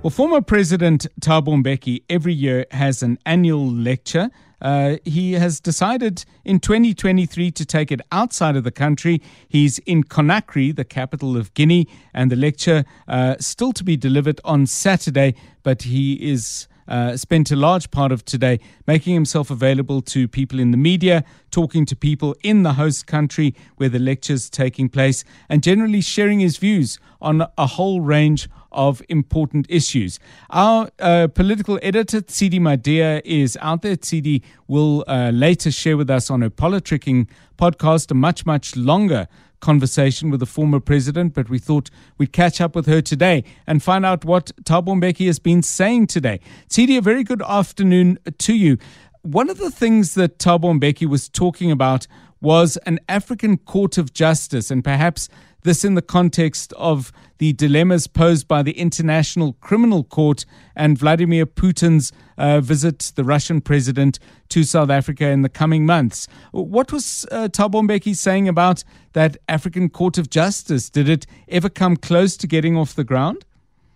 Well, former President Thabo Mbeki every year has an annual lecture. He has decided in 2023 to take it outside of the country. He's in Conakry, the capital of Guinea, and the lecture still to be delivered on Saturday, but he is spent a large part of today making himself available to people in the media, talking to people in the host country where the lecture's taking place, and generally sharing his views on a whole range of important issues. Our political editor, Tsidi Madia, is out there. Tsidi will later share with us on her Politricking podcast a much, much longer conversation with the former president, but we thought we'd catch up with her today and find out what Thabo Mbeki has been saying today. Tsidi, a very good afternoon to you. One of the things that Thabo Mbeki was talking about was an African Court of Justice, and perhaps this in the context of the dilemmas posed by the International Criminal Court and Vladimir Putin's visit, the Russian president, to South Africa in the coming months. What was Thabo Mbeki saying about that African Court of Justice? Did it ever come close to getting off the ground?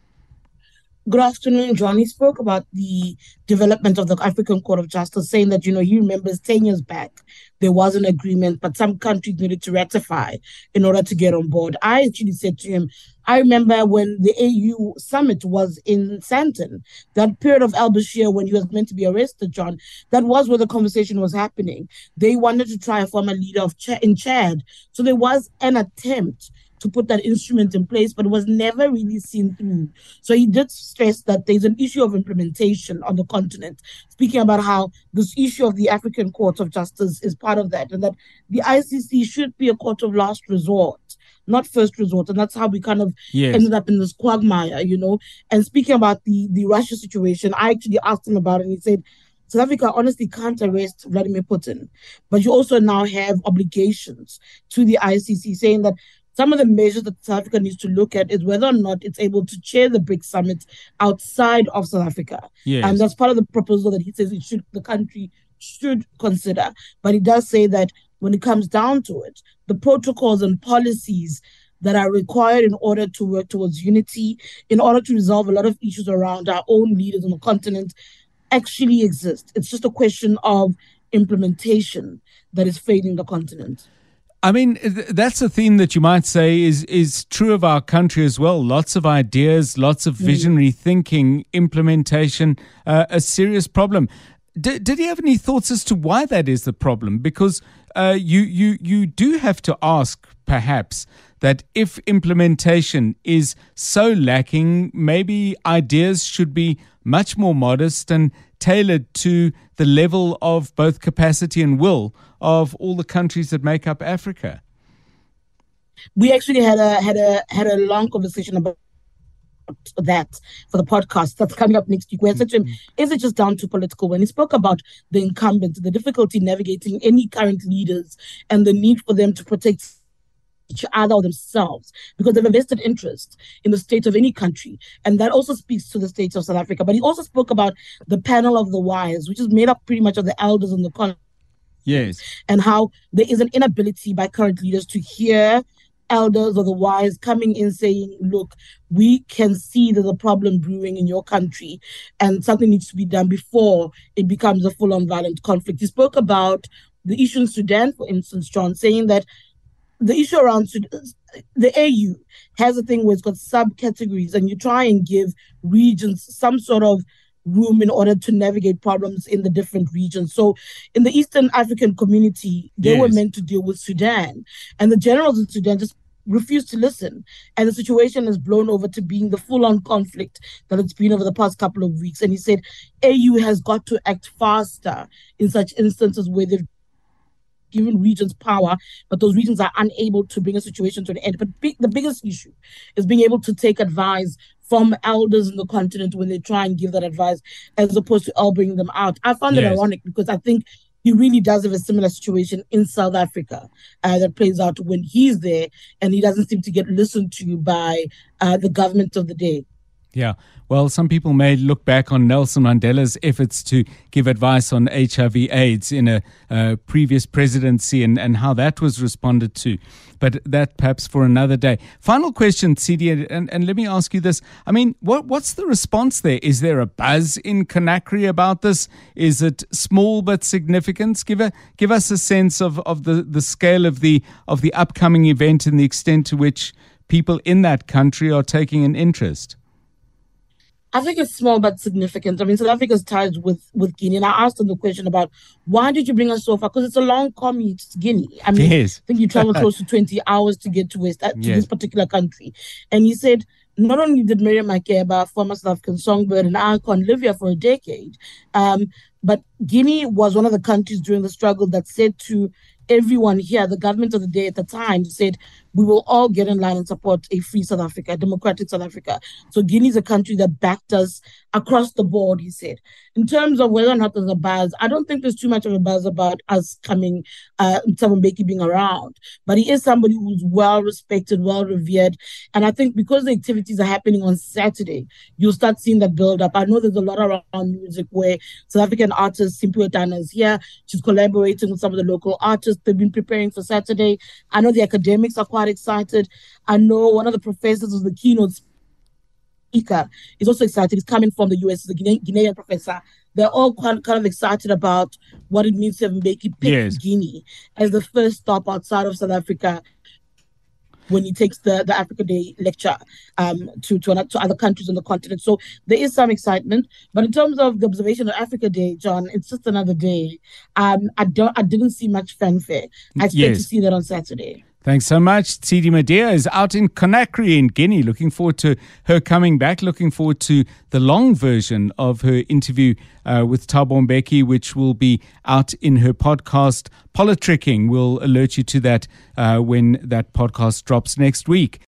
Good afternoon, John. He spoke about the development of the African Court of Justice, saying that, he remembers 10 years back, there was an agreement, but some countries needed to ratify in order to get on board. I actually said to him, I remember when the AU summit was in Sandton, that period of al-Bashir when he was meant to be arrested, John, that was where the conversation was happening. They wanted to try a former leader in Chad. So there was an attempt to put that instrument in place, but it was never really seen through. So he did stress that there's an issue of implementation on the continent, speaking about how this issue of the African Court of Justice is part of that, and that the ICC should be a court of last resort, not first resort. And that's how we kind of ended up in this quagmire, And speaking about the Russia situation, I actually asked him about it, and he said, South Africa honestly can't arrest Vladimir Putin, but you also now have obligations to the ICC, saying that some of the measures that South Africa needs to look at is whether or not it's able to chair the BRICS summit outside of South Africa. Yes. And that's part of the proposal that he says the country should consider. But he does say that when it comes down to it, the protocols and policies that are required in order to work towards unity, in order to resolve a lot of issues around our own leaders on the continent, actually exist. It's just a question of implementation that is failing the continent. I mean, that's a theme that you might say is true of our country as well. Lots of ideas, lots of visionary thinking, implementation, a serious problem. Did he have any thoughts as to why that is the problem? Because you do have to ask, perhaps, that if implementation is so lacking, maybe ideas should be much more modest and tailored to the level of both capacity and will of all the countries that make up Africa. We actually had a long conversation about that for the podcast that's coming up next week. We said to him, is it just down to political? When he spoke about the incumbents, the difficulty navigating any current leaders and the need for them to protect each other or themselves because they've invested interest in the state of any country. And that also speaks to the state of South Africa. But he also spoke about the panel of the wise, which is made up pretty much of the elders in the continent. Yes. And how there is an inability by current leaders to hear elders or the wise coming in saying, look, we can see there's a problem brewing in your country and something needs to be done before it becomes a full-on violent conflict. He spoke about the issue in Sudan, for instance, John, saying that the issue around the AU has a thing where it's got subcategories and you try and give regions some sort of room in order to navigate problems in the different regions. So in the Eastern African community, they were meant to deal with Sudan. And the generals in Sudan just refused to listen. And the situation has blown over to being the full-on conflict that it's been over the past couple of weeks. And he said, AU has got to act faster in such instances where they've given regions power, but those regions are unable to bring a situation to an end. But the biggest issue is being able to take advice from elders in the continent when they try and give that advice, as opposed to elbowing them out. I found it ironic because I think he really does have a similar situation in South Africa that plays out when he's there, and he doesn't seem to get listened to by the government of the day. Yeah. Well, some people may look back on Nelson Mandela's efforts to give advice on HIV/AIDS in a previous presidency and how that was responded to. But that perhaps for another day. Final question, Tsidi, and let me ask you this. I mean, what's the response there? Is there a buzz in Conakry about this? Is it small but significant? Give us a sense of the scale of the upcoming event and the extent to which people in that country are taking an interest. I think it's small but significant. I mean, South Africa's tied with Guinea. And I asked him the question about why did you bring us so far? Because it's a long commute to Guinea. I mean, yes. I think you travel close to 20 hours to get to this particular country. And he said, not only did Miriam Makeba, former South African songbird and icon, live here for a decade, but Guinea was one of the countries during the struggle that said to everyone here, the government of the day at the time said, we will all get in line and support a free South Africa, a democratic South Africa. So Guinea is a country that backed us across the board, he said. In terms of whether or not there's a buzz, I don't think there's too much of a buzz about us coming, Thabo Mbeki being around. But he is somebody who's well respected, well revered. And I think because the activities are happening on Saturday, you'll start seeing that build up. I know there's a lot around music where South African artist Simphiwe Dana is here. She's collaborating with some of the local artists. They've been preparing for Saturday. I know the academics are quite excited. I know one of the professors was the keynote speaker. He's also excited. He's coming from the US, the Guinean professor. They're all kind of excited about what it means to have Mbeki pick Guinea as the first stop outside of South Africa when he takes the Africa Day lecture to other countries on the continent. So there is some excitement. But in terms of the observation of Africa Day, John, it's just another day. I didn't see much fanfare. I expect to see that on Saturday. Thanks so much. Tsidi Medea is out in Conakry in Guinea. Looking forward to her coming back. Looking forward to the long version of her interview with Thabo Mbeki, which will be out in her podcast, Politricking. We'll alert you to that when that podcast drops next week.